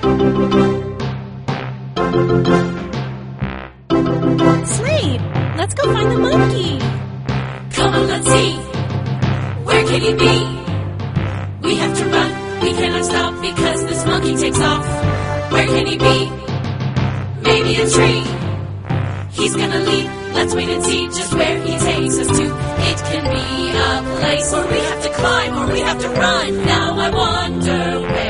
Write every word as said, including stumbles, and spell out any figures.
Slade, let's go find the monkey. Come on, let's see. Where can he be? We have to run. We cannot stop because this monkey takes off. Where can he be? Maybe a tree. He's gonna leap. Let's wait and see just where he takes us to. It can be a place where we have to climb or we have to run. Now I wonder where